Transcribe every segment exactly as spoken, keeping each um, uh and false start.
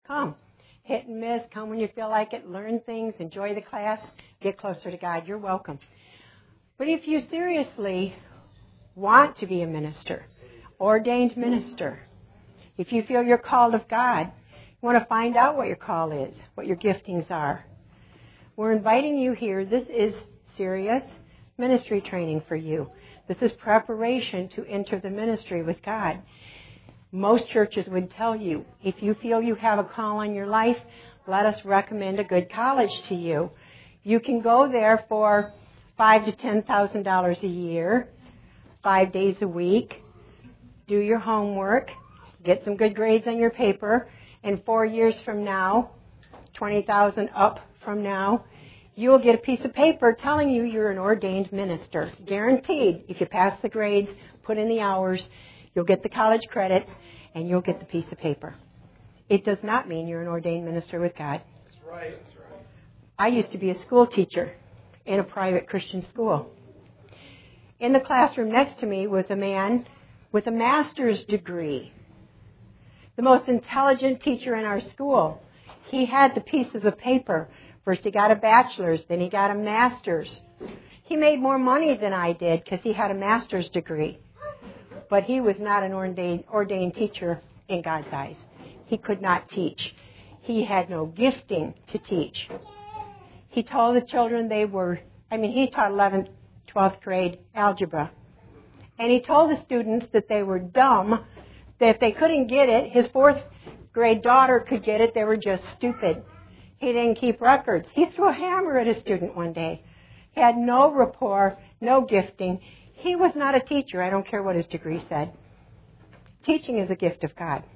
Come. Hit and miss. Come when you feel like it. Learn things. Enjoy the class. Get closer to God. You're welcome. But if you seriously want to be a minister, ordained minister, if you feel you're called of God, you want to find out what your call is, what your giftings are, we're inviting you here. This is serious ministry training for you. This is preparation to enter the ministry with God. Most churches would tell you, if you feel you have a call on your life, let us recommend a good college to you. You can go there for five to ten thousand dollars a year, five days a week. Do your homework, get some good grades on your paper, and four years from now, twenty thousand up from now, you'll get a piece of paper telling you you're an ordained minister. Guaranteed. If you pass the grades, put in the hours, you'll get the college credits, and you'll get the piece of paper. It does not mean you're an ordained minister with God. That's right. That's right. I used to be a school teacher in a private Christian school. In the classroom next to me was a man with a master's degree, the most intelligent teacher in our school. He had the pieces of paper. First he got a bachelor's, then he got a master's. He made more money than I did because he had a master's degree. But he was not an ordained, ordained teacher in God's eyes. He could not teach. He had no gifting to teach. He told the children they were, I mean, he taught eleventh, twelfth grade algebra. And he told the students that they were dumb, that if they couldn't get it, his fourth grade daughter could get it, they were just stupid. He didn't keep records. He threw a hammer at a student one day. He had no rapport, no gifting. He was not a teacher. I don't care what his degree said. Teaching is a gift of God.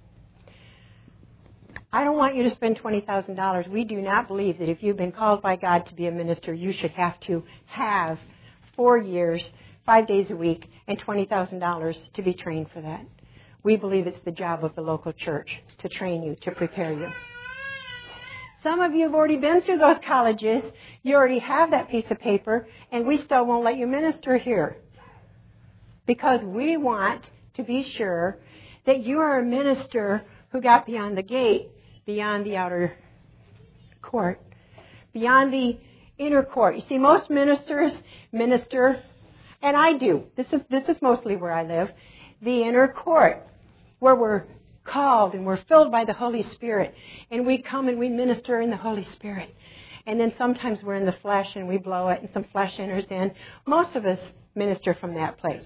I don't want you to spend twenty thousand dollars. We do not believe that if you've been called by God to be a minister, you should have to have four years, five days a week, and twenty thousand dollars to be trained for that. We believe it's the job of the local church to train you, to prepare you. Some of you have already been through those colleges. You already have that piece of paper, and we still won't let you minister here. Because we want to be sure that you are a minister who got beyond the gate, beyond the outer court, beyond the inner court. You see, most ministers minister, and I do. This is, this is mostly where I live, the inner court, where we're called and we're filled by the Holy Spirit, and we come and we minister in the Holy Spirit. And then sometimes we're in the flesh and we blow it and some flesh enters in. Most of us minister from that place.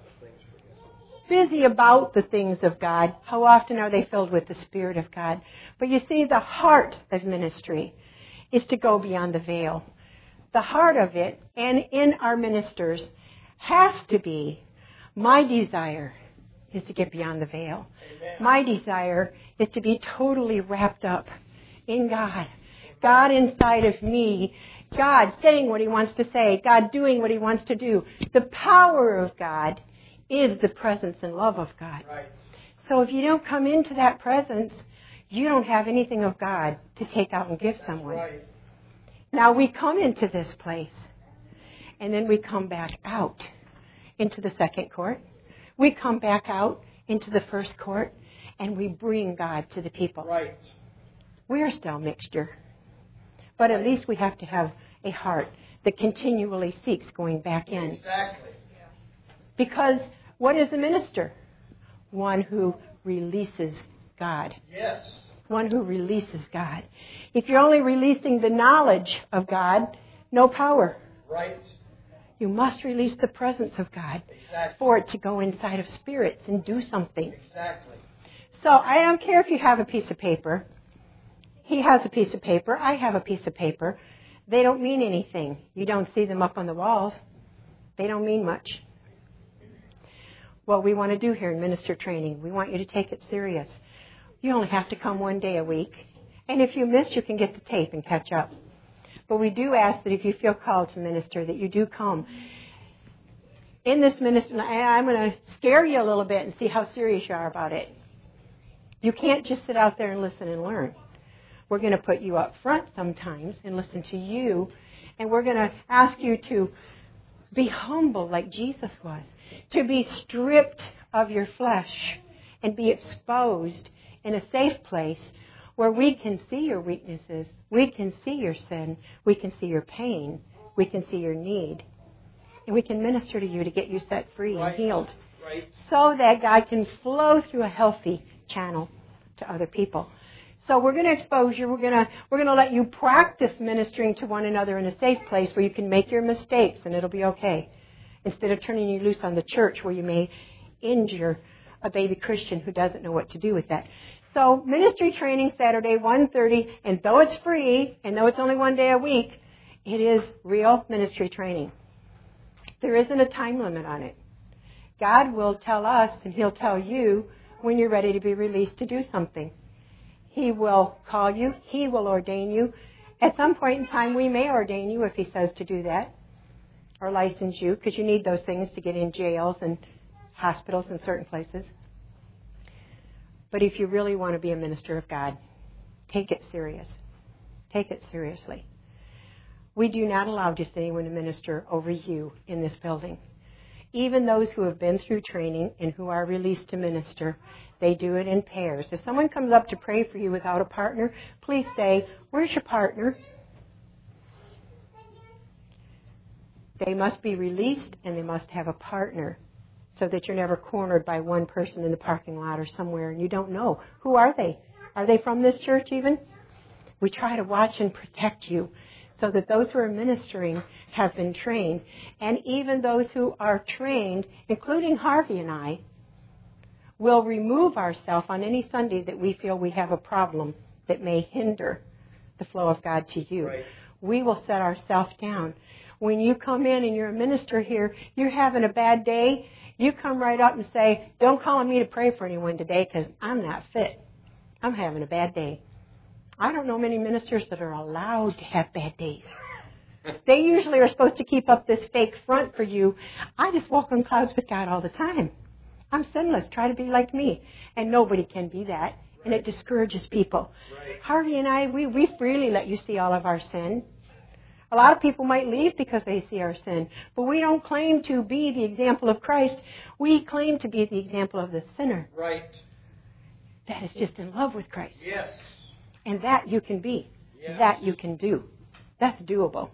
Busy about the things of God. How often are they filled with the Spirit of God? But you see, the heart of ministry is to go beyond the veil. The heart of it, and in our ministers, has to be, my desire is to get beyond the veil. Amen. My desire is to be totally wrapped up in God. God inside of me. God saying what He wants to say. God doing what He wants to do. The power of God is the presence and love of God. Right. So if you don't come into that presence, you don't have anything of God to take out and give someone. Right. Now we come into this place, and then we come back out into the second court. We come back out into the first court, and we bring God to the people. Right. We are still mixture. But at least we have to have a heart that continually seeks going back in. Exactly. Because what is a minister? One who releases God. Yes. One who releases God. If you're only releasing the knowledge of God, no power. Right. You must release the presence of God Exactly. for it to go inside of spirits and do something. Exactly. So I don't care if you have a piece of paper. He has a piece of paper. I have a piece of paper. They don't mean anything. You don't see them up on the walls. They don't mean much. What we want to do here in minister training, we want you to take it serious. You only have to come one day a week. And if you miss, you can get the tape and catch up. But we do ask that if you feel called to minister, that you do come. In this ministry, I'm going to scare you a little bit and see how serious you are about it. You can't just sit out there and listen and learn. We're going to put you up front sometimes and listen to you. And we're going to ask you to be humble like Jesus was. To be stripped of your flesh and be exposed in a safe place where we can see your weaknesses, we can see your sin, we can see your pain, we can see your need, and we can minister to you to get you set free Right. and healed, Right. so that God can flow through a healthy channel to other people. So we're going to expose you. We're going to we're going to let you practice ministering to one another in a safe place where you can make your mistakes and it'll be okay, instead of turning you loose on the church where you may injure a baby Christian who doesn't know what to do with that. So ministry training Saturday, one thirty, and though it's free, and though it's only one day a week, it is real ministry training. There isn't a time limit on it. God will tell us, and He'll tell you when you're ready to be released to do something. He will call you. He will ordain you. At some point in time, we may ordain you if He says to do that, or license you, because you need those things to get in jails and hospitals and certain places. But if you really want to be a minister of God, take it serious. Take it seriously. We do not allow just anyone to minister over you in this building. Even those who have been through training and who are released to minister, they do it in pairs. If someone comes up to pray for you without a partner, please say, "Where's your partner?" They must be released and they must have a partner, so that you're never cornered by one person in the parking lot or somewhere and you don't know. Who are they? Are they from this church even? We try to watch and protect you so that those who are ministering have been trained. And even those who are trained, including Harvey and I, will remove ourselves on any Sunday that we feel we have a problem that may hinder the flow of God to you. Right. We will set ourselves down. When you come in and you're a minister here, you're having a bad day, you come right up and say, "Don't call on me to pray for anyone today because I'm not fit. I'm having a bad day." I don't know many ministers that are allowed to have bad days. They usually are supposed to keep up this fake front for you. I just walk on clouds with God all the time. I'm sinless. Try to be like me. And nobody can be that. And it discourages people. Right. Harvey and I, we, we freely let you see all of our sin. A lot of people might leave because they see our sin. But we don't claim to be the example of Christ. We claim to be the example of the sinner Right. that is just in love with Christ. Yes. And that you can be. Yes. That you can do. That's doable.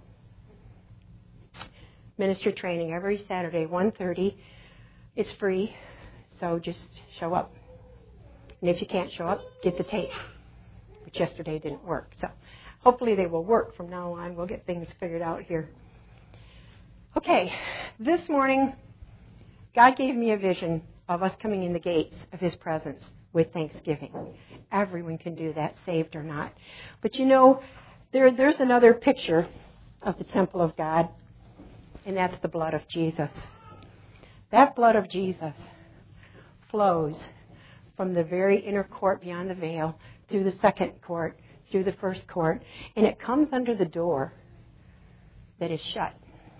Ministry training every Saturday, one thirty. It's free, so just show up. And if you can't show up, get the tape. Which yesterday didn't work. So hopefully they will work from now on. We'll get things figured out here. Okay, this morning, God gave me a vision of us coming in the gates of His presence with thanksgiving. Everyone can do that, saved or not. But you know, there, there's another picture of the temple of God, and that's the blood of Jesus. That blood of Jesus flows from the very inner court beyond the veil, through the second court, through the first court, and it comes under the door that is shut.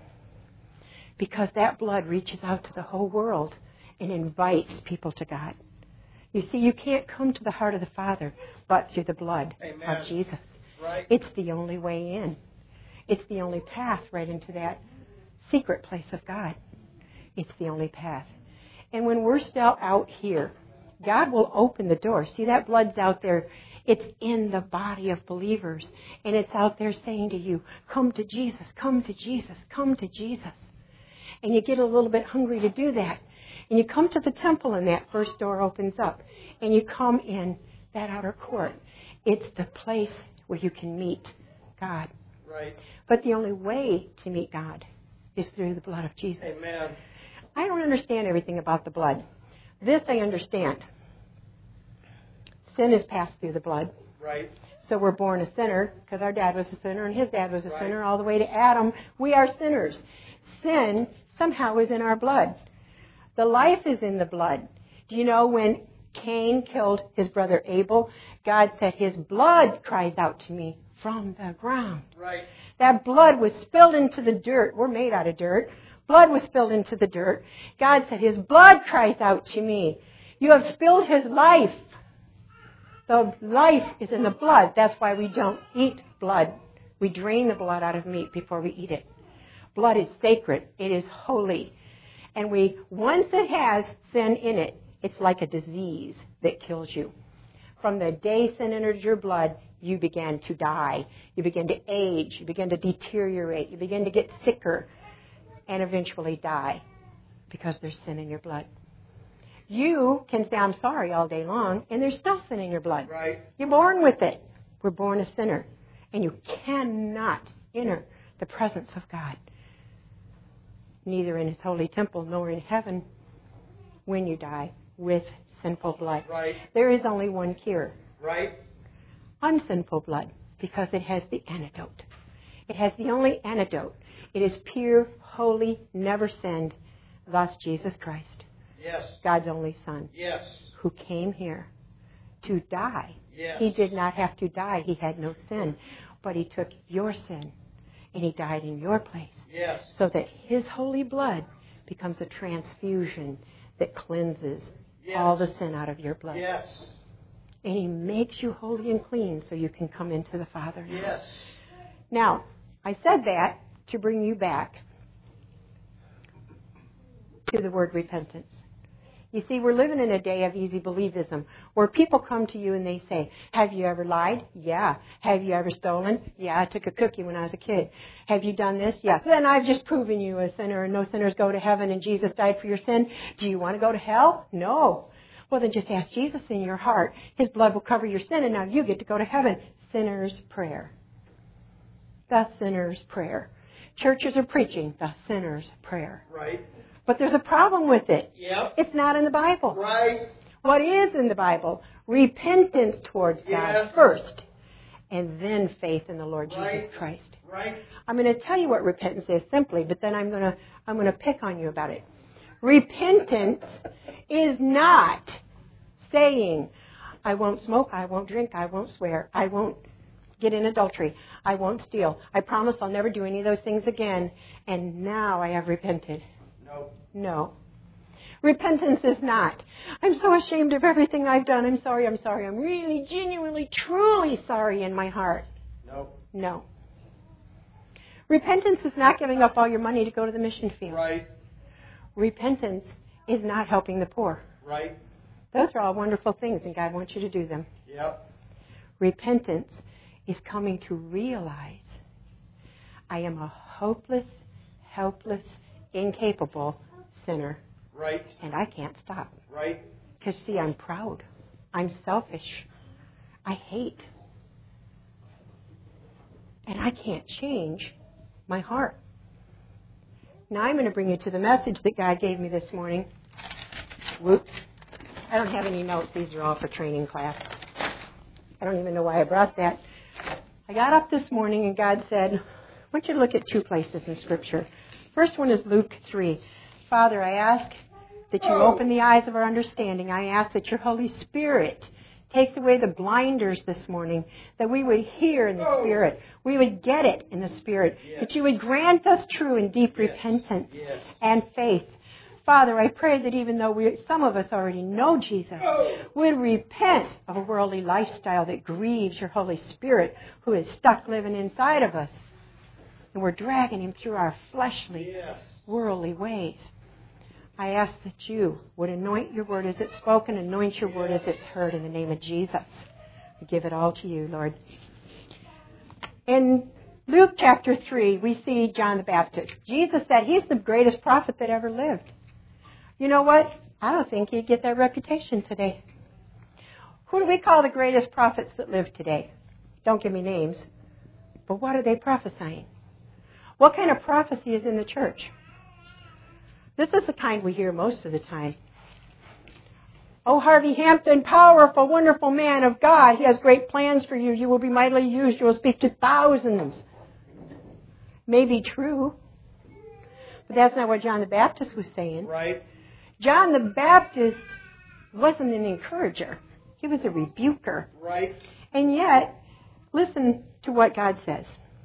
Because that blood reaches out to the whole world and invites people to God. You see, you can't come to the heart of the Father but through the blood Amen. of Jesus. Right. It's the only way in. It's the only path right into that secret place of God. It's the only path. And when we're still out here, God will open the door. See, that blood's out there. It's in the body of believers. And it's out there saying to you, "Come to Jesus, come to Jesus, come to Jesus." And you get a little bit hungry to do that. And you come to the temple and that first door opens up. And you come in that outer court. It's the place where you can meet God. Right. But the only way to meet God is through the blood of Jesus. Amen. I don't understand everything about the blood. This I understand. Sin is passed through the blood. Right. So we're born a sinner because our dad was a sinner and his dad was a Right. sinner all the way to Adam. We are sinners. Sin somehow is in our blood. The life is in the blood. Do you know when Cain killed his brother Abel, God said, "His blood cries out to me from the ground." Right. That blood was spilled into the dirt. We're made out of dirt. Blood was spilled into the dirt. God said, "His blood cries out to me. You have spilled His life." The life is in the blood. That's why we don't eat blood. We drain the blood out of meat before we eat it. Blood is sacred. It is holy. And we, once it has sin in it, it's like a disease that kills you. From the day sin entered your blood, you began to die. You began to age. You began to deteriorate. You began to get sicker and eventually die because there's sin in your blood. You can say, I'm sorry all day long, and there's still sin in your blood. Right. You're born with it. We're born a sinner. And you cannot enter the presence of God, neither in His holy temple nor in heaven when you die with sinful blood. Right. There is only one cure. Right. Unsinful blood, because it has the antidote. It has the only antidote. It is pure, holy, never sinned, thus Jesus Christ. Yes. God's only Son. Yes. Who came here to die. Yes. He did not have to die. He had no sin. But He took your sin and He died in your place. Yes. So that His holy blood becomes a transfusion that cleanses Yes. all the sin out of your blood. Yes. And He makes you holy and clean so you can come into the Father now. Yes. Now, I said that to bring you back to the word repentance. You see, we're living in a day of easy believism where people come to you and they say, have you ever lied? Yeah. Have you ever stolen? Yeah, I took a cookie when I was a kid. Have you done this? Yeah. Then I've just proven you a sinner and no sinners go to heaven and Jesus died for your sin. Do you want to go to hell? No. Well, then just ask Jesus in your heart. His blood will cover your sin and now you get to go to heaven. Sinner's prayer. The sinner's prayer. Churches are preaching the sinner's prayer. Right. But there's a problem with it. Yep. It's not in the Bible. Right. What is in the Bible? Repentance towards God Yes. first, and then faith in the Lord Right. Jesus Christ. Right. I'm going to tell you what repentance is simply, but then I'm going to I'm going to pick on you about it. Repentance is not saying, I won't smoke, I won't drink, I won't swear, I won't get in adultery, I won't steal. I promise I'll never do any of those things again, and now I have repented. No. No. Repentance is not, I'm so ashamed of everything I've done. I'm sorry, I'm sorry. I'm really, genuinely, truly sorry in my heart. No. No. Repentance is not giving up all your money to go to the mission field. Right. Repentance is not helping the poor. Right. Those are all wonderful things, and God wants you to do them. Yep. Repentance is coming to realize I am a hopeless, helpless, incapable sinner. Right. And I can't stop. Right. Because, see, I'm proud. I'm selfish. I hate. And I can't change my heart. Now I'm going to bring you to the message that God gave me this morning. Whoops. I don't have any notes. These are all for training class. I don't even know why I brought that. I got up this morning and God said, I want you to look at two places in Scripture. First one is Luke three. Father, I ask that you open the eyes of our understanding. I ask that your Holy Spirit takes away the blinders this morning, that we would hear in the Spirit. We would get it in the Spirit. Yes. That you would grant us true and deep Yes. repentance Yes. and faith. Father, I pray that even though we, some of us already know Jesus, we'd repent of a worldly lifestyle that grieves your Holy Spirit who is stuck living inside of us. And we're dragging him through our fleshly, Yes. worldly ways. I ask that you would anoint your word as it's spoken, anoint your word as it's heard in the name of Jesus. We give it all to you, Lord. In Luke chapter three, we see John the Baptist. Jesus said he's the greatest prophet that ever lived. You know what? I don't think he'd get that reputation today. Who do we call the greatest prophets that live today? Don't give me names. But what are they prophesying? What kind of prophecy is in the church? This is the kind we hear most of the time. Oh, Harvey Hampton, powerful, wonderful man of God. He has great plans for you. You will be mightily used. You will speak to thousands. May be true. But that's not what John the Baptist was saying. Right. John the Baptist wasn't an encourager. He was a rebuker. Right. And yet, listen to what God says.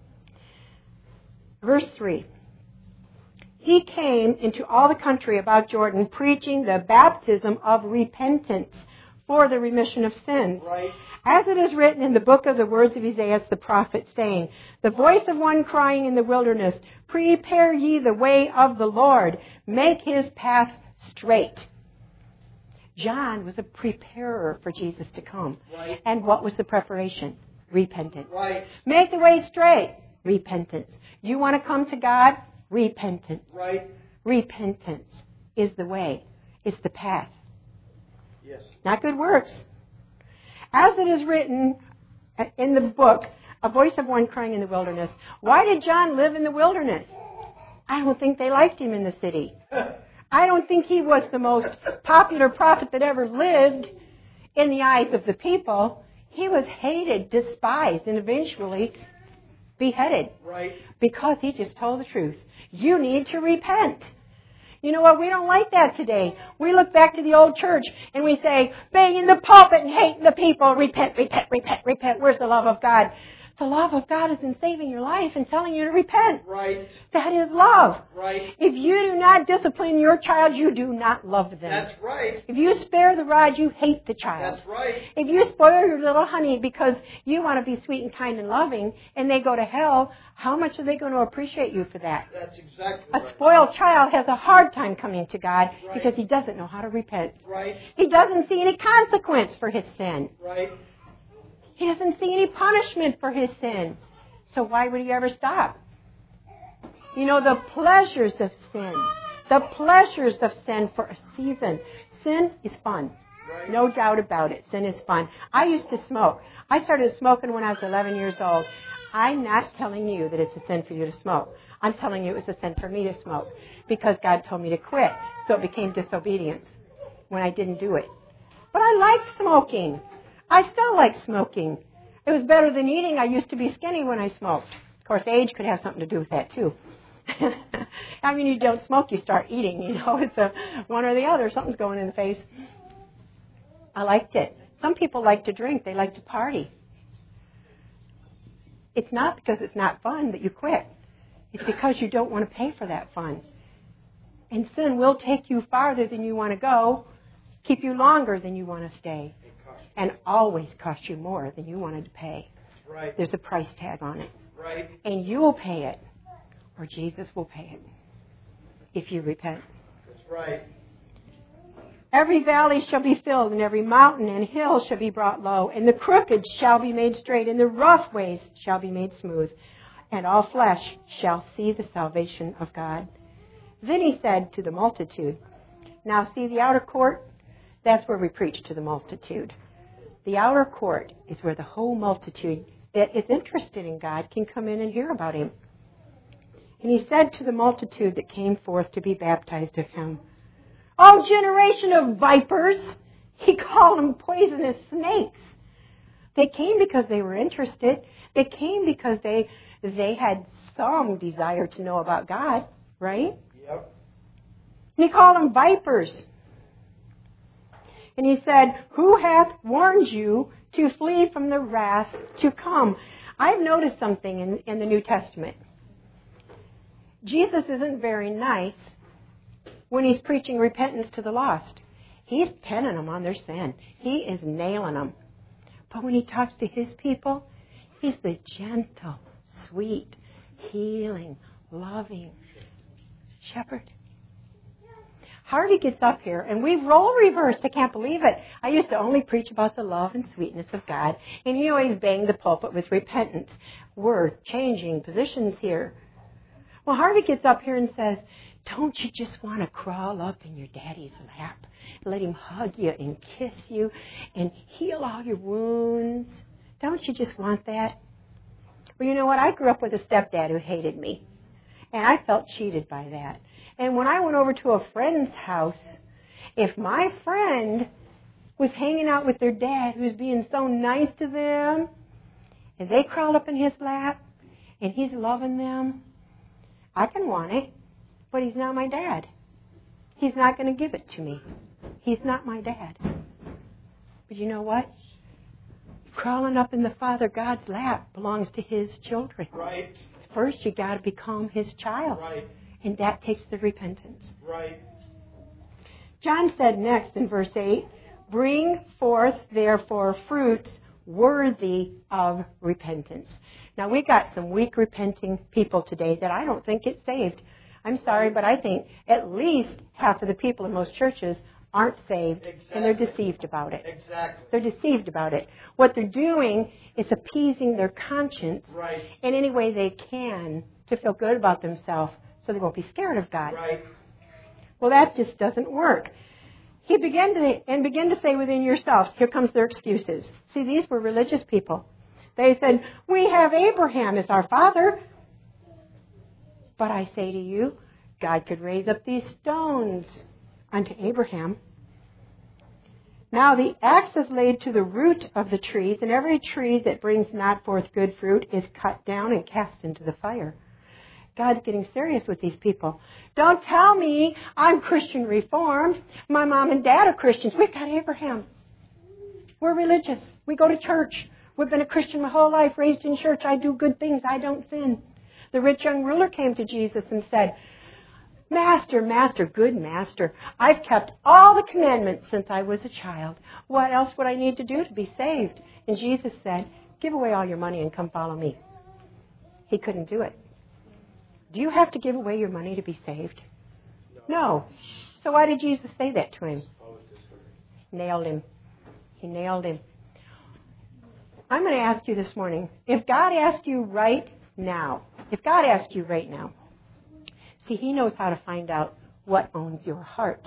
Verse three. He came into all the country about Jordan, preaching the baptism of repentance for the remission of sins. Right. As it is written in the book of the words of Isaiah the prophet, saying, the voice of one crying in the wilderness, prepare ye the way of the Lord, make his path straight. John was a preparer for Jesus to come. Right. And what was the preparation? Repentance. Right. Make the way straight. Repentance. You want to come to God? Repentance. Right. Repentance is the way. It's the path. Yes. Not good works. As it is written in the book, A Voice of One Crying in the Wilderness, why did John live in the wilderness? I don't think they liked him in the city. I don't think he was the most popular prophet that ever lived in the eyes of the people. He was hated, despised, and eventually beheaded. Right. Because he just told the truth. You need to repent. You know what? We don't like that today. We look back to the old church and we say, banging the pulpit and hating the people. Repent, repent, repent, repent. Where's the love of God? The love of God is in saving your life and telling you to repent. Right. That is love. Right. If you do not discipline your child, you do not love them. That's right. If you spare the rod, you hate the child. That's right. If you spoil your little honey because you want to be sweet and kind and loving and they go to hell, how much are they going to appreciate you for that? That's exactly A right. spoiled child has a hard time coming to God Right. because he doesn't know how to repent. Right. He doesn't see any consequence for his sin. Right. He doesn't see any punishment for his sin. So why would he ever stop? You know, the pleasures of sin, the pleasures of sin for a season. Sin is fun. Right. No doubt about it. Sin is fun. I used to smoke. I started smoking when I was eleven years old. I'm not telling you that it's a sin for you to smoke. I'm telling you it was a sin for me to smoke because God told me to quit. So it became disobedience when I didn't do it. But I liked smoking. I still like smoking. It was better than eating. I used to be skinny when I smoked. Of course, age could have something to do with that, too. I mean, you don't smoke, you start eating. You know, it's a one or the other. Something's going in the face. I liked it. Some people like to drink. They like to party. It's not because it's not fun that you quit. It's because you don't want to pay for that fun. And sin will take you farther than you want to go, keep you longer than you want to stay, and always cost you more than you wanted to pay. Right. There's a price tag on it. Right. And you will pay it, or Jesus will pay it, if you repent. That's right. Every valley shall be filled, and every mountain and hill shall be brought low, and the crooked shall be made straight, and the rough ways shall be made smooth, and all flesh shall see the salvation of God. Then he said to the multitude, now see the outer court? That's where we preach to the multitude. The outer court is where the whole multitude that is interested in God can come in and hear about him. And he said to the multitude that came forth to be baptized of him, O generation of vipers! He called them poisonous snakes. They came because they were interested. They came because they they had some desire to know about God, right? Yep. And he called them vipers. And he said, who hath warned you to flee from the wrath to come? I've noticed something in, in the New Testament. Jesus isn't very nice when he's preaching repentance to the lost. He's penning them on their sin. He is nailing them. But when he talks to his people, he's the gentle, sweet, healing, loving shepherd. Harvey gets up here, and we've role reversed. I can't believe it. I used to only preach about the love and sweetness of God, and he always banged the pulpit with repentance. We're changing positions here. Well, Harvey gets up here and says, don't you just want to crawl up in your daddy's lap, let him hug you and kiss you and heal all your wounds? Don't you just want that? Well, you know what? I grew up with a stepdad who hated me, and I felt cheated by that. And when I went over to a friend's house, if my friend was hanging out with their dad who's being so nice to them, and they crawled up in his lap, and he's loving them, I can want it, but he's not my dad. He's not going to give it to me. He's not my dad. But you know what? Crawling up in the Father God's lap belongs to his children. Right. First, you got to become his child. Right. And that takes the repentance. Right. John said next in verse eight, bring forth therefore fruits worthy of repentance. Now, we got some weak repenting people today that I don't think get saved. I'm sorry, but I think at least half of the people in most churches aren't saved, Exactly. and they're deceived about it. Exactly. They're deceived about it. What they're doing is appeasing their conscience Right. in any way they can to feel good about themselves so they won't be scared of God. Right. Well, that just doesn't work. He began to, and begin to say within yourselves, here comes their excuses. See, these were religious people. They said, we have Abraham as our father. But I say to you, God could raise up these stones unto Abraham. Now the axe is laid to the root of the trees, and every tree that brings not forth good fruit is cut down and cast into the fire. God's getting serious with these people. Don't tell me I'm Christian Reformed. My mom and dad are Christians. We've got Abraham. We're religious. We go to church. We've been a Christian my whole life, raised in church. I do good things. I don't sin. The rich young ruler came to Jesus and said, Master, Master, good Master, I've kept all the commandments since I was a child. What else would I need to do to be saved? And Jesus said, give away all your money and come follow me. He couldn't do it. Do you have to give away your money to be saved? No. So why did Jesus say that to him? Nailed him. He nailed him. I'm going to ask you this morning, if God asked you right now, if God asked you right now, see, He knows how to find out what owns your heart.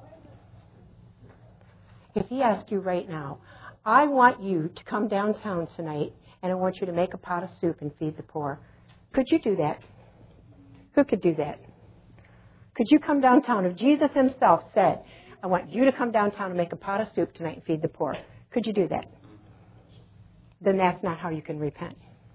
If He asked you right now, I want you to come downtown tonight and I want you to make a pot of soup and feed the poor. Could you do that? Who could do that? Could you come downtown? If Jesus Himself said, I want you to come downtown and make a pot of soup tonight and feed the poor, could you do that? Then that's not how you can repent.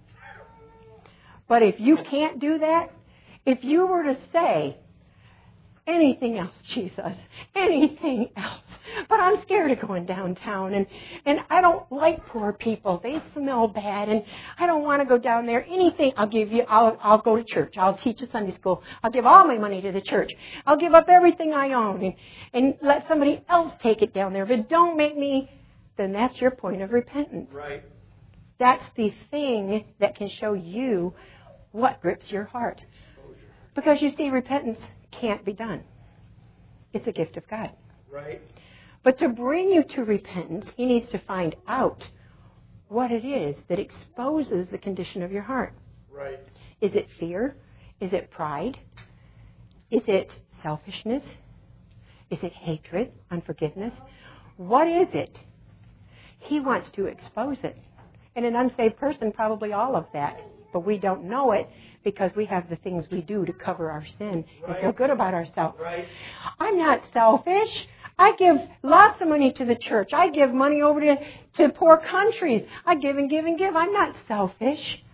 But if you can't do that, if you were to say, anything else, Jesus, anything else, but I'm scared of going downtown, and, and I don't like poor people. They smell bad, and I don't want to go down there. Anything, I'll give you, I'll, I'll go to church. I'll teach a Sunday school. I'll give all my money to the church. I'll give up everything I own and, and let somebody else take it down there. But don't make me, then that's your point of repentance. Right. That's the thing that can show you what grips your heart. Because you see, repentance can't be done. It's a gift of God. Right. But to bring you to repentance, He needs to find out what it is that exposes the condition of your heart. Right. Is it fear? Is it pride? Is it selfishness? Is it hatred, unforgiveness? What is it? He wants to expose it. And an unsaved person, probably all of that. But we don't know it because we have the things we do to cover our sin and Right. feel good about ourselves. Right. I'm not selfish. I give lots of money to the church. I give money over to, to poor countries. I give and give and give. I'm not selfish.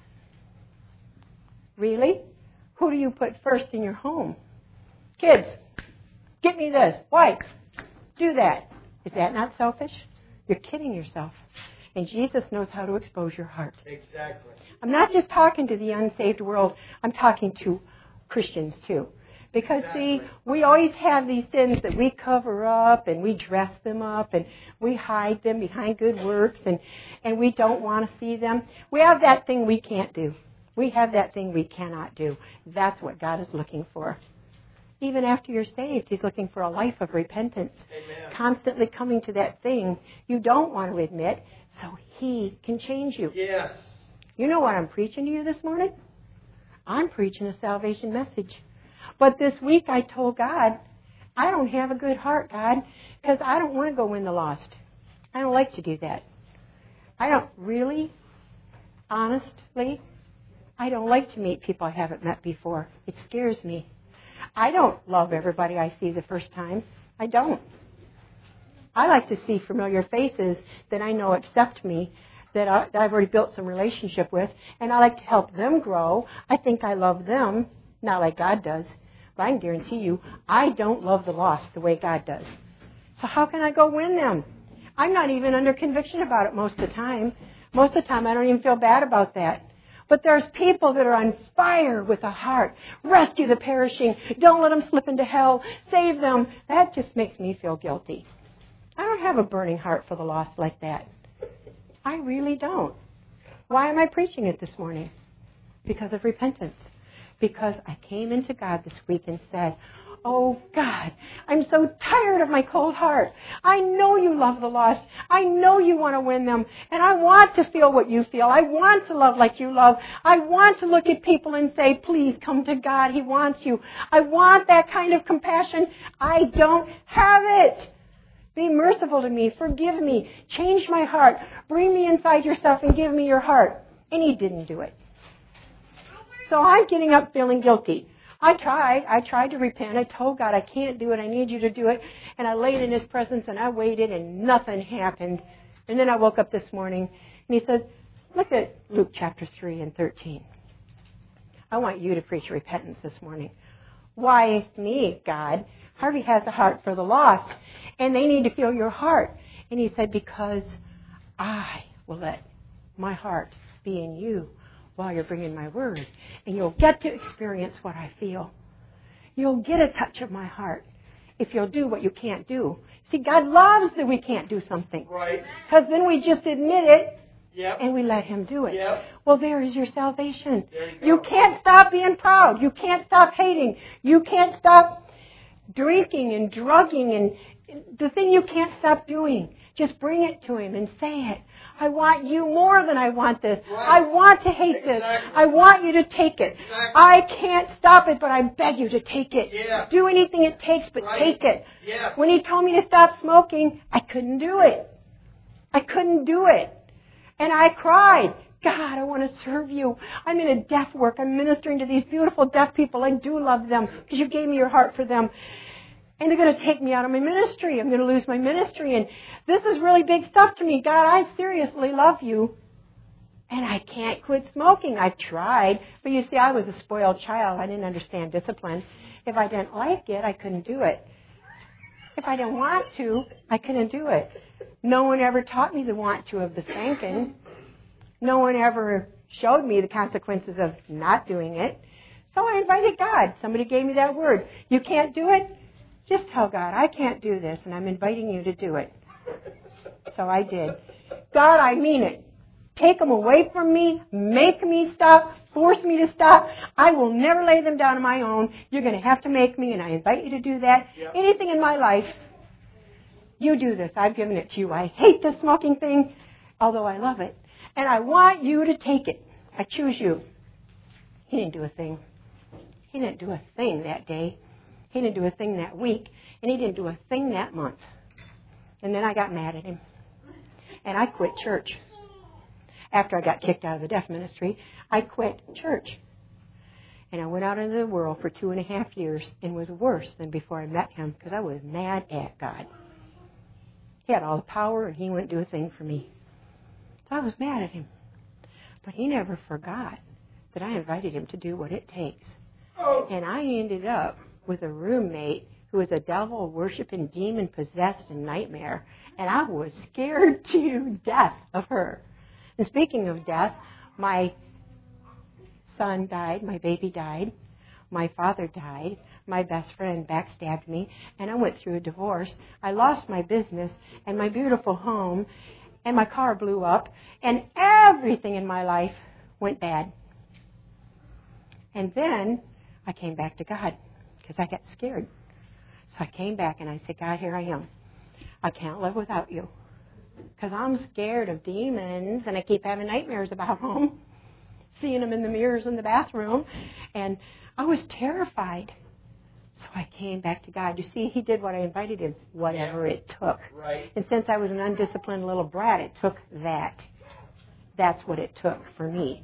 Really? Who do you put first in your home? Kids, get me this. Wife, do that. Is that not selfish? You're kidding yourself. And Jesus knows how to expose your heart. Exactly. I'm not just talking to the unsaved world. I'm talking to Christians too. Because, Exactly. see, we always have these sins that we cover up and we dress them up and we hide them behind good works and, and we don't want to see them. We have that thing we can't do. We have that thing we cannot do. That's what God is looking for. Even after you're saved, He's looking for a life of repentance. Amen. Constantly coming to that thing you don't want to admit so He can change you. Yes. You know what I'm preaching to you this morning? I'm preaching a salvation message. But this week I told God, I don't have a good heart, God, because I don't want to go win the lost. I don't like to do that. I don't really, honestly, I don't like to meet people I haven't met before. It scares me. I don't love everybody I see the first time. I don't. I like to see familiar faces that I know accept me, that, I, that I've already built some relationship with, and I like to help them grow. I think I love them, not like God does. But I can guarantee you, I don't love the lost the way God does. So how can I go win them? I'm not even under conviction about it most of the time. Most of the time, I don't even feel bad about that. But there's people that are on fire with a heart. Rescue the perishing. Don't let them slip into hell. Save them. That just makes me feel guilty. I don't have a burning heart for the lost like that. I really don't. Why am I preaching it this morning? Because of repentance. Because I came into God this week and said, Oh, God, I'm so tired of my cold heart. I know you love the lost. I know you want to win them. And I want to feel what you feel. I want to love like you love. I want to look at people and say, please come to God. He wants you. I want that kind of compassion. I don't have it. Be merciful to me. Forgive me. Change my heart. Bring me inside yourself and give me your heart. And he didn't do it. So I'm getting up feeling guilty. I tried. I tried to repent. I told God, I can't do it. I need you to do it. And I laid in his presence and I waited and nothing happened. And then I woke up this morning and he said, look at Luke chapter three and thirteen. I want you to preach repentance this morning. Why me, God? Harvey has a heart for the lost and they need to feel your heart. And he said, because I will let my heart be in you while you're bringing my word. And you'll get to experience what I feel. You'll get a touch of my heart if you'll do what you can't do. See, God loves that we can't do something. Right. Because then we just admit it Yep. and we let him do it. Yep. Well, there is your salvation. There you go. You can't stop being proud. You can't stop hating. You can't stop drinking and drugging. And the thing you can't stop doing, just bring it to him and say it. I want you more than I want this. Right. I want to hate Exactly. this. I want you to take it. Exactly. I can't stop it, but I beg you to take it. Yeah. Do anything it takes, but Right. take it. Yeah. When he told me to stop smoking, I couldn't do it. I couldn't do it. And I cried. God, I want to serve you. I'm in a deaf work. I'm ministering to these beautiful deaf people. I do love them because you gave me your heart for them. And they're going to take me out of my ministry. I'm going to lose my ministry. And this is really big stuff to me. God, I seriously love you. And I can't quit smoking. I've tried. But you see, I was a spoiled child. I didn't understand discipline. If I didn't like it, I couldn't do it. If I didn't want to, I couldn't do it. No one ever taught me the want to of the spanking. No one ever showed me the consequences of not doing it. So I invited God. Somebody gave me that word. You can't do it? Just tell God, I can't do this, and I'm inviting you to do it. So I did. God, I mean it. Take them away from me. Make me stop. Force me to stop. I will never lay them down on my own. You're going to have to make me, and I invite you to do that. Yep. Anything in my life, you do this. I've given it to you. I hate the smoking thing, although I love it. And I want you to take it. I choose you. He didn't do a thing. He didn't do a thing that day. He didn't do a thing that week. And he didn't do a thing that month. And then I got mad at him. And I quit church. After I got kicked out of the deaf ministry, I quit church. And I went out into the world for two and a half years and was worse than before I met him because I was mad at God. He had all the power and he wouldn't do a thing for me. So I was mad at him. But he never forgot that I invited him to do what it takes. And I ended up with a roommate who was a devil-worshiping, demon-possessed nightmare. And I was scared to death of her. And speaking of death, my son died, my baby died, my father died, my best friend backstabbed me, and I went through a divorce. I lost my business and my beautiful home, and my car blew up, and everything in my life went bad. And then I came back to God because I got scared. So I came back and I said, God, here I am. I can't live without you because I'm scared of demons, and I keep having nightmares about them, seeing them in the mirrors in the bathroom, and I was terrified. So I came back to God. You see, he did what I invited him, whatever Yeah. it took. Right. And since I was an undisciplined little brat, it took that. That's what it took for me.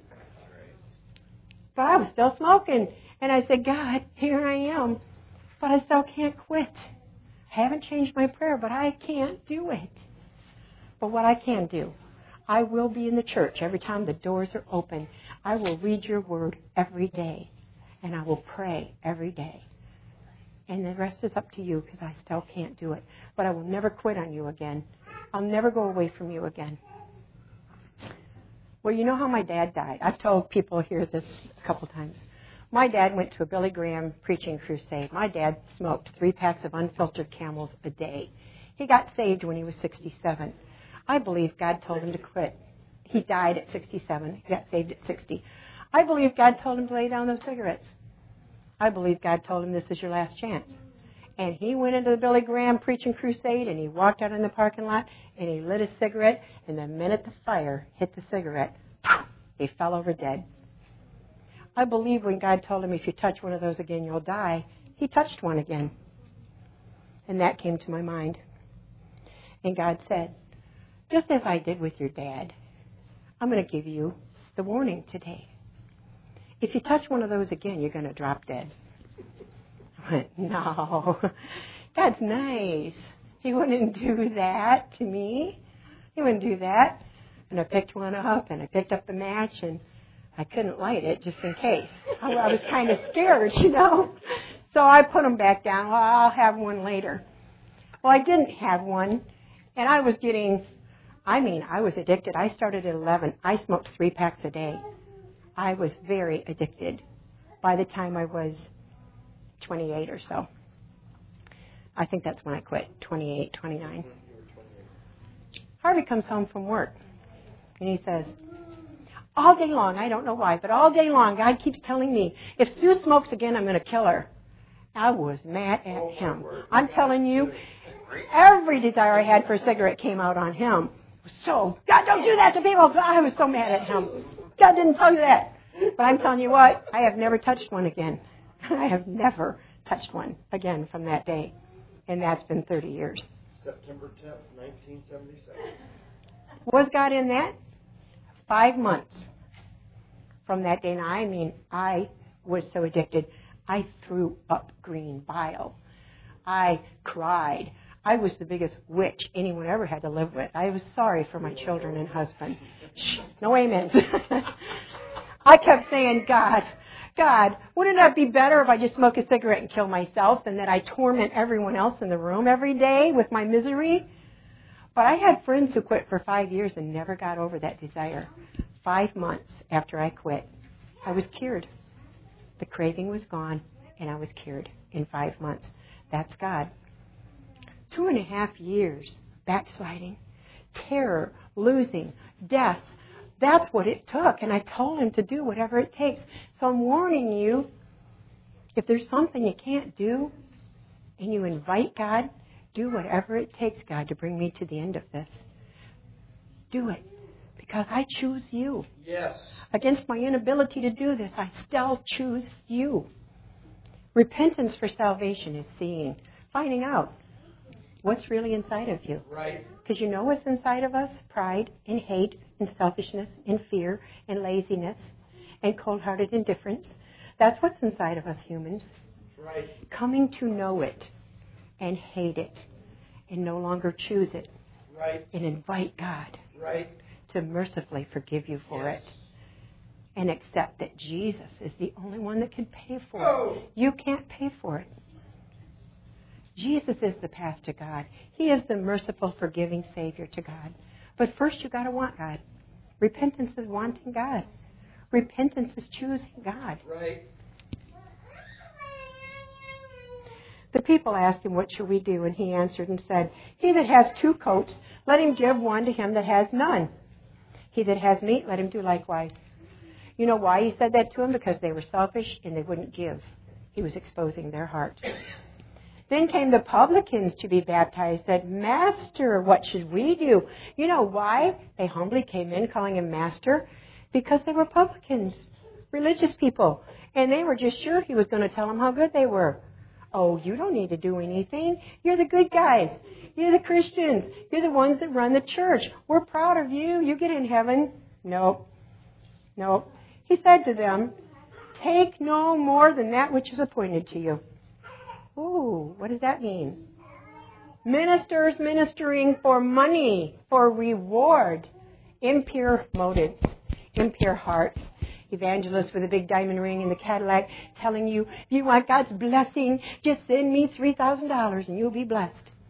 But I was still smoking. And I said, God, here I am. But I still can't quit. I haven't changed my prayer, but I can't do it. But what I can do, I will be in the church every time the doors are open. I will read your word every day. And I will pray every day. And the rest is up to you because I still can't do it. But I will never quit on you again. I'll never go away from you again. Well, you know how my dad died. I've told people here this a couple times. My dad went to a Billy Graham preaching crusade. My dad smoked three packs of unfiltered Camels a day. He got saved when he was sixty-seven. I believe God told him to quit. He died at sixty-seven. He got saved at sixty. I believe God told him to lay down those cigarettes. I believe God told him this is your last chance. And he went into the Billy Graham preaching crusade, and he walked out in the parking lot, and he lit a cigarette, and the minute the fire hit the cigarette, he fell over dead. I believe when God told him, if you touch one of those again, you'll die, he touched one again. And that came to my mind. And God said, just as I did with your dad, I'm going to give you the warning today. If you touch one of those again, you're going to drop dead. I went, no, God's nice. He wouldn't do that to me. He wouldn't do that. And I picked one up, and I picked up the match, and I couldn't light it just in case. I, I was kind of scared, you know. So I put them back down. Well, I'll have one later. Well, I didn't have one, and I was getting, I mean, I was addicted. I started at eleven. I smoked three packs a day. I was very addicted by the time I was twenty-eight or so. I think that's when I quit, twenty-eight, twenty-nine. Harvey comes home from work, and he says, all day long, I don't know why, but all day long, God keeps telling me, if Sue smokes again, I'm going to kill her. I was mad at him. I'm telling you, every desire I had for a cigarette came out on him. So, God, don't do that to people. I was so mad at him. God didn't tell you that. But I'm telling you what, I have never touched one again. I have never touched one again from that day. And that's been thirty years. September tenth, nineteen seventy-seven. Was God in that? Five months from that day. Now, I mean, I was so addicted, I threw up green bile. I cried. I was the biggest witch anyone ever had to live with. I was sorry for my children and husband. Shh, no amens. I kept saying, God, God, wouldn't that be better if I just smoke a cigarette and kill myself and that I torment everyone else in the room every day with my misery? But I had friends who quit for five years and never got over that desire. Five months after I quit, I was cured. The craving was gone, and I was cured in five months. That's God. Two and a half years backsliding, terror, losing, death. That's what it took. And I told him to do whatever it takes. So I'm warning you, if there's something you can't do, and you invite God, do whatever it takes, God, to bring me to the end of this. Do it. Because I choose you. Yes. Against my inability to do this, I still choose you. Repentance for salvation is seeing, finding out what's really inside of you. Right. Because you know what's inside of us? Pride and hate and selfishness and fear and laziness and cold-hearted indifference. That's what's inside of us humans. Right. Coming to know it and hate it and no longer choose it. Right. And invite God. Right. To mercifully forgive you for Yes. it. And accept that Jesus is the only one that can pay for Oh. it. You can't pay for it. Jesus is the path to God. He is the merciful, forgiving Savior to God. But first you've got to want God. Repentance is wanting God. Repentance is choosing God. Right. The people asked him, what shall we do? And he answered and said, he that has two coats, let him give one to him that has none. He that has meat, let him do likewise. You know why he said that to him? Because they were selfish and they wouldn't give. He was exposing their heart. Then came the publicans to be baptized, said, Master, what should we do? You know why they humbly came in calling him Master? Because they were publicans, religious people. And they were just sure he was going to tell them how good they were. Oh, you don't need to do anything. You're the good guys. You're the Christians. You're the ones that run the church. We're proud of you. You get in heaven. Nope. Nope. He said to them, take no more than that which is appointed to you. Ooh, what does that mean? Ministers ministering for money, for reward. Impure motives, impure hearts. Evangelists with a big diamond ring in the Cadillac telling you, if you want God's blessing, just send me three thousand dollars and you'll be blessed.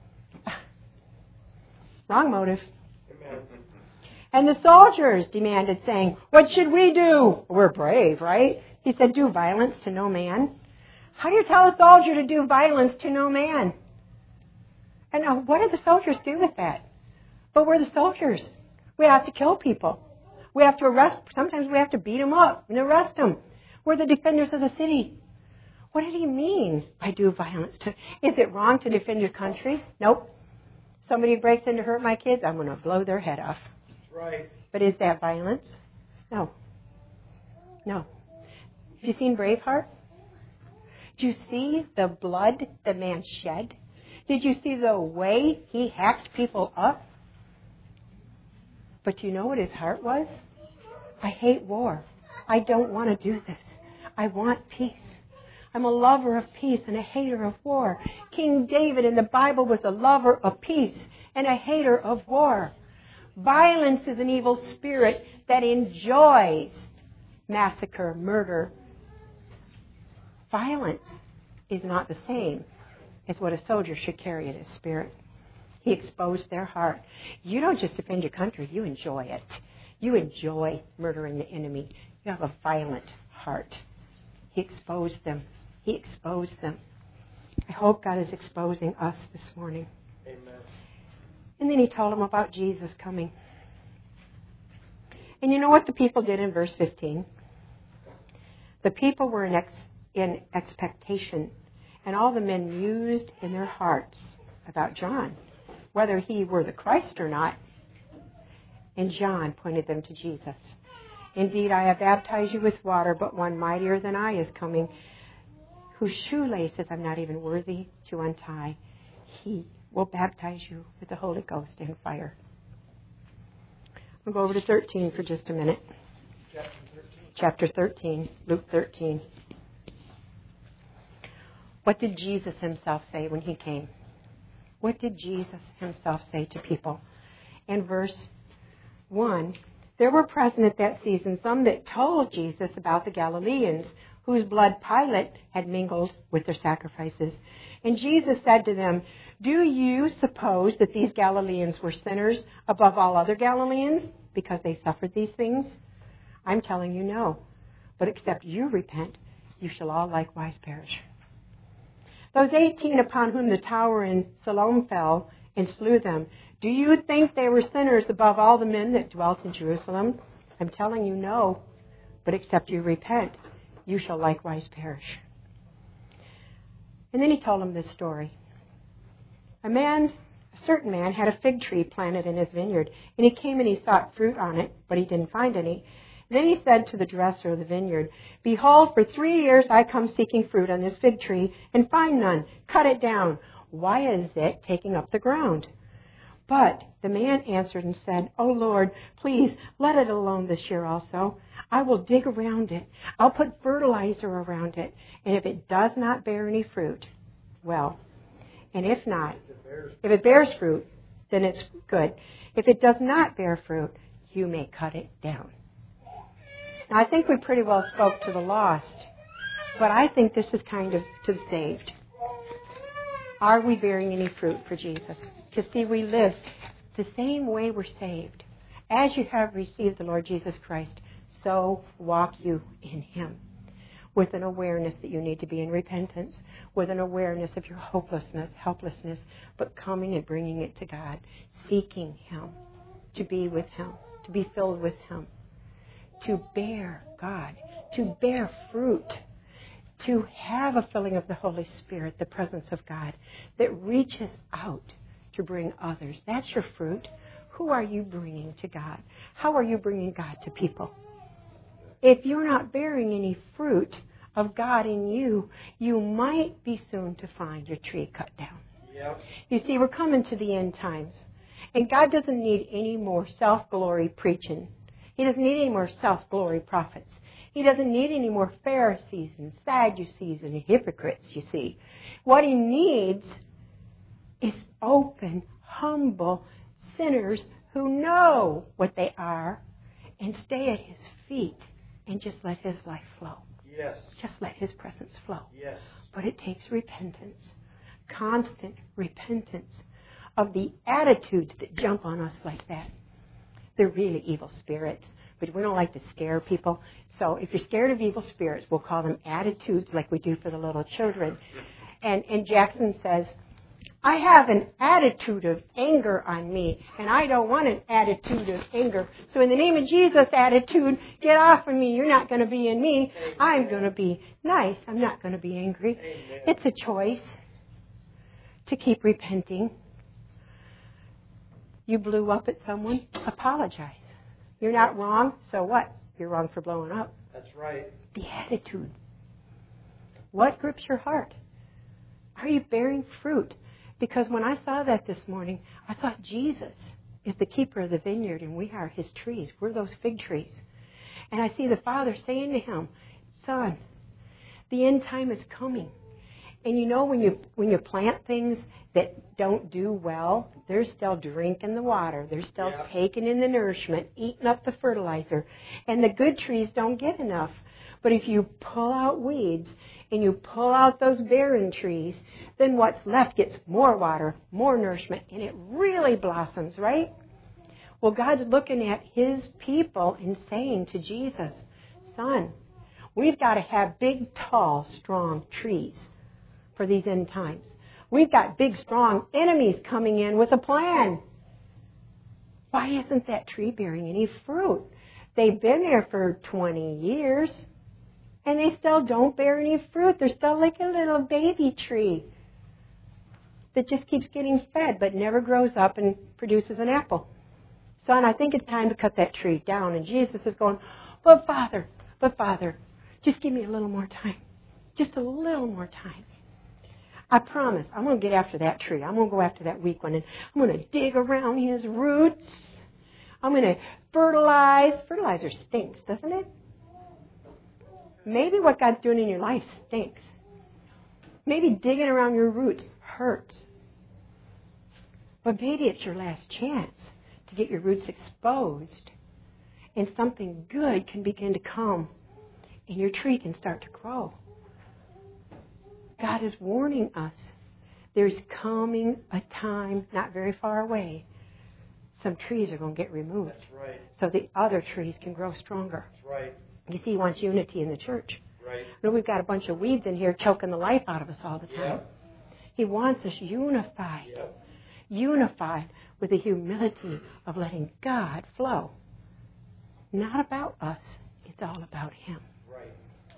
Wrong motive. Amen. And the soldiers demanded, saying, what should we do? We're brave, right? He said, do violence to no man. How do you tell a soldier to do violence to no man? And now, what did the soldiers do with that? But we're the soldiers. We have to kill people. We have to arrest. Sometimes we have to beat them up and arrest them. We're the defenders of the city. What did he mean by do violence to? Is it wrong to defend your country? Nope. Somebody breaks in to hurt my kids, I'm going to blow their head off. Right. But is that violence? No. No. Have you seen Braveheart? Did you see the blood the man shed? Did you see the way he hacked people up? But you know what his heart was? I hate war. I don't want to do this. I want peace. I'm a lover of peace and a hater of war. King David in the Bible was a lover of peace and a hater of war. Violence is an evil spirit that enjoys massacre, murder. Violence is not the same as what a soldier should carry in his spirit. He exposed their heart. You don't just defend your country, you enjoy it. You enjoy murdering the enemy. You have a violent heart. He exposed them. He exposed them. I hope God is exposing us this morning. Amen. And then he told them about Jesus coming. And you know what the people did in verse fifteen? The people were in, ex- in expectation, and all the men mused in their hearts about John, whether he were the Christ or not. And John pointed them to Jesus. Indeed, I have baptized you with water, but one mightier than I is coming, whose shoelaces I'm not even worthy to untie. He will baptize you with the Holy Ghost and fire. We'll go over to thirteen for just a minute. Chapter thirteen. Chapter thirteen, Luke thirteen. What did Jesus himself say when he came? What did Jesus himself say to people? In verse one, there were present at that season some that told Jesus about the Galileans, whose blood Pilate had mingled with their sacrifices. And Jesus said to them, do you suppose that these Galileans were sinners above all other Galileans because they suffered these things? I'm telling you no. But except you repent, you shall all likewise perish. Those eighteen upon whom the tower in Siloam fell and slew them, do you think they were sinners above all the men that dwelt in Jerusalem? I'm telling you no. But except you repent, you shall likewise perish. And then he told them this story. A man, a certain man, had a fig tree planted in his vineyard, and he came and he sought fruit on it, but he didn't find any. And then he said to the dresser of the vineyard, behold, for three years I come seeking fruit on this fig tree, and find none. Cut it down. Why is it taking up the ground? But the man answered and said, O Lord, please let it alone this year also. I will dig around it. I'll put fertilizer around it. And if it does not bear any fruit, well, and if not, if it bears fruit, then it's good. If it does not bear fruit, you may cut it down. Now, I think we pretty well spoke to the lost, but I think this is kind of to the saved. Are we bearing any fruit for Jesus? Because, see, we live the same way we're saved. As you have received the Lord Jesus Christ, so walk you in Him, with an awareness that you need to be in repentance, with an awareness of your hopelessness, helplessness, but coming and bringing it to God, seeking Him, to be with Him, to be filled with Him, to bear God, to bear fruit, to have a filling of the Holy Spirit, the presence of God, that reaches out to bring others. That's your fruit. Who are you bringing to God? How are you bringing God to people? If you're not bearing any fruit of God in you, you might be soon to find your tree cut down. Yep. You see, we're coming to the end times. And God doesn't need any more self-glory preaching. He doesn't need any more self-glory prophets. He doesn't need any more Pharisees and Sadducees and hypocrites, you see. What he needs is open, humble sinners who know what they are and stay at His feet and just let His life flow. Yes. Just let His presence flow. Yes. But it takes repentance, constant repentance of the attitudes that jump on us like that. They're really evil spirits, but we don't like to scare people. So if you're scared of evil spirits, we'll call them attitudes like we do for the little children. And, and Jackson says, I have an attitude of anger on me, and I don't want an attitude of anger. So in the name of Jesus, attitude, get off of me. You're not going to be in me. I'm going to be nice. I'm not going to be angry. It's a choice to keep repenting. You blew up at someone, apologize. You're not wrong, so what? You're wrong for blowing up. That's right. The attitude. What grips your heart? Are you bearing fruit? Because when I saw that this morning, I thought Jesus is the keeper of the vineyard and we are his trees. We're those fig trees. And I see the Father saying to him, Son, the end time is coming. And you know when you when you plant things that don't do well, they're still drinking the water. They're still yeah. taking in the nourishment, eating up the fertilizer. And the good trees don't get enough. But if you pull out weeds and you pull out those barren trees, then what's left gets more water, more nourishment, and it really blossoms, right? Well, God's looking at his people and saying to Jesus, Son, we've got to have big, tall, strong trees for these end times. We've got big, strong enemies coming in with a plan. Why isn't that tree bearing any fruit? They've been there for twenty years. And they still don't bear any fruit. They're still like a little baby tree that just keeps getting fed but never grows up and produces an apple. Son, I think it's time to cut that tree down. And Jesus is going, but Father, but Father, just give me a little more time. Just a little more time. I promise I'm going to get after that tree. I'm going to go after that weak one. And I'm going to dig around his roots. I'm going to fertilize. Fertilizer stinks, doesn't it? Maybe what God's doing in your life stinks. Maybe digging around your roots hurts. But maybe it's your last chance to get your roots exposed and something good can begin to come and your tree can start to grow. God is warning us. There's coming a time not very far away. Some trees are going to get removed. That's right. So the other trees can grow stronger. That's right. You see, he wants unity in the church. Right. You know, we've got a bunch of weeds in here choking the life out of us all the time. Yep. He wants us unified. Yep. Unified with the humility of letting God flow. Not about us. It's all about him. Right.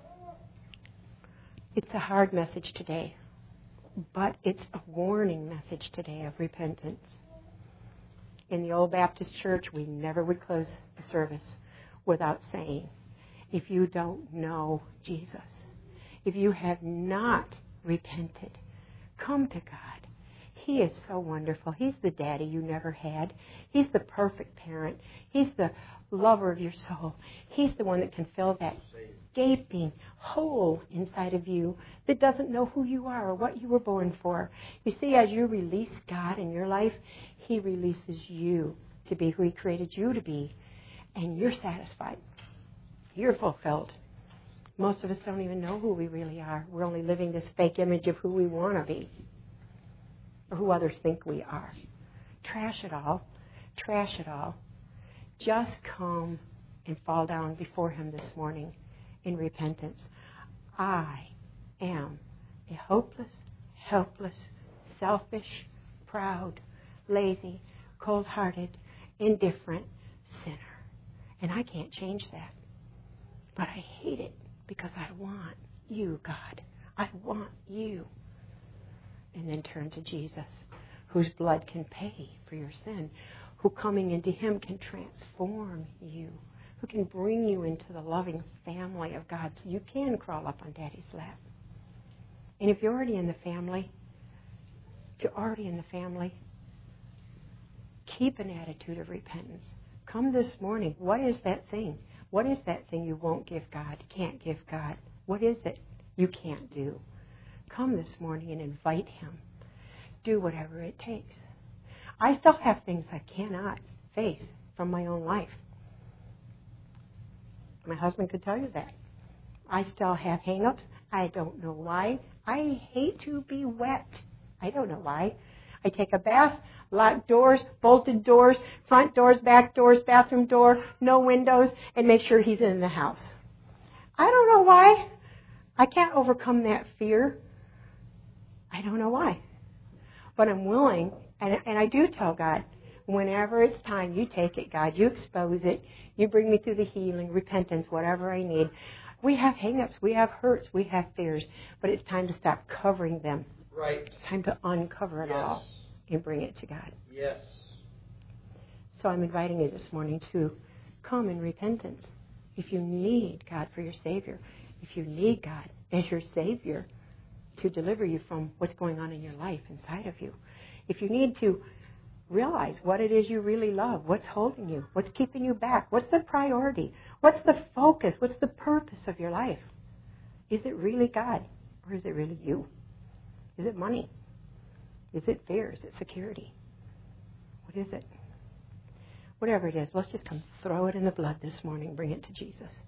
It's a hard message today, but it's a warning message today of repentance. In the old Baptist church, we never would close a service without saying, if you don't know Jesus, if you have not repented, come to God. He is so wonderful. He's the daddy you never had. He's the perfect parent. He's the lover of your soul. He's the one that can fill that gaping hole inside of you that doesn't know who you are or what you were born for. You see, as you release God in your life, he releases you to be who he created you to be. And you're satisfied. You're fulfilled. Most of us don't even know who we really are. We're only living this fake image of who we want to be or who others think we are. Trash it all. Trash it all. Just come and fall down before him this morning in repentance. I am a hopeless, helpless, selfish, proud, lazy, cold-hearted, indifferent sinner. And I can't change that. But I hate it because I want you, God. I want you. And then turn to Jesus, whose blood can pay for your sin, who coming into him can transform you, who can bring you into the loving family of God so you can crawl up on Daddy's lap. And if you're already in the family, if you're already in the family, keep an attitude of repentance. Come this morning. What is that thing? What is that thing you won't give God, can't give God? What is it you can't do? Come this morning and invite him. Do whatever it takes. I still have things I cannot face from my own life. My husband could tell you that. I still have hang-ups. I don't know why. I hate to be wet. I don't know why. I take a bath, locked doors, bolted doors, front doors, back doors, bathroom door, no windows, and make sure he's in the house. I don't know why. I can't overcome that fear. I don't know why. But I'm willing, and, and I do tell God, whenever it's time, you take it, God. You expose it. You bring me through the healing, repentance, whatever I need. We have hang-ups. We have hurts. We have fears. But it's time to stop covering them. Right. It's time to uncover it Yes. all and bring it to God. Yes. So I'm inviting you this morning to come in repentance. If you need God for your Savior, if you need God as your Savior to deliver you from what's going on in your life inside of you, if you need to realize what it is you really love, what's holding you, what's keeping you back, what's the priority, what's the focus, what's the purpose of your life? Is it really God or is it really you? Is it money? Is it fear? Is it security? What is it? Whatever it is, let's just come throw it in the blood this morning, bring it to Jesus.